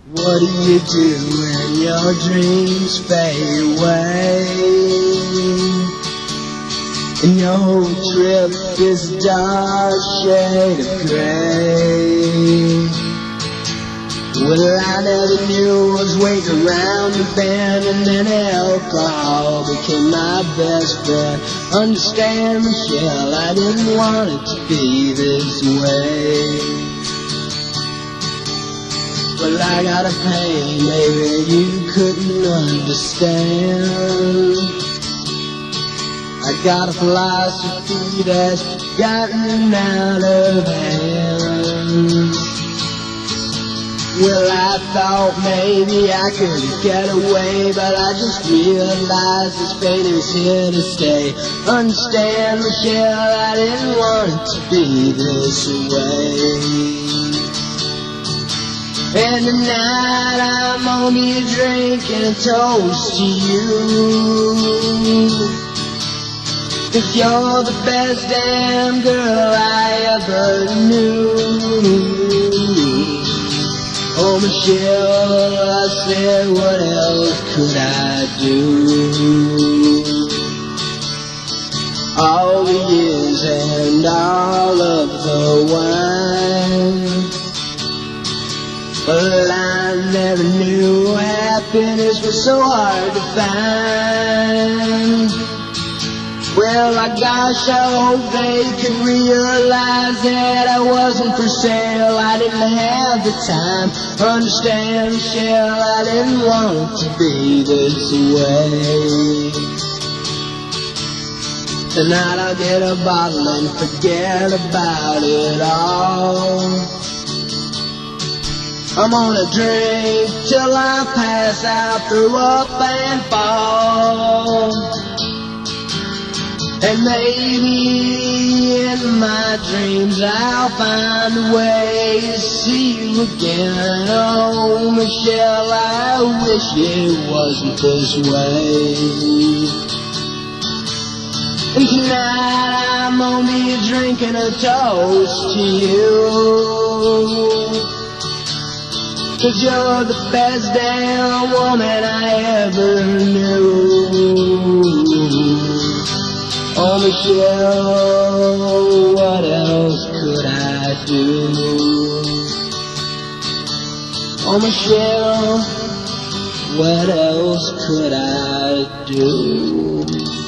What do you do when your dreams fade away and your whole trip is a dark shade of gray? Well, I never knew I was waiting around the bend, and then alcohol became my best friend. Understand, Michelle, I didn't want it to be this way. Well, I got a pain, maybe you couldn't understand. I got a philosophy that's gotten out of hand. Well, I thought maybe I could get away, but I just realized this pain is here to stay. Understand, Michelle, I didn't want it to be this way. And tonight I'm only drinking a toast to you, 'cause you're the best damn girl I ever knew. Oh, Michelle, I said, what else could I do? All the years and all of the wine, well, I never knew happiness was so hard to find. Well, gosh, I hope they could realize that I wasn't for sale. I didn't have the time. Understand, Michelle, I didn't want it to be this way. Tonight I'll get a bottle and forget about it all. I'm gonna drink till I pass out, throw up and fall. And maybe in my dreams I'll find a way to see you again. Oh, Michelle, I wish it wasn't this way. And tonight I'm only drinking a toast to you, 'cause you're the best damn woman I ever knew. Oh, Michelle, what else could I do? Oh, Michelle, what else could I do?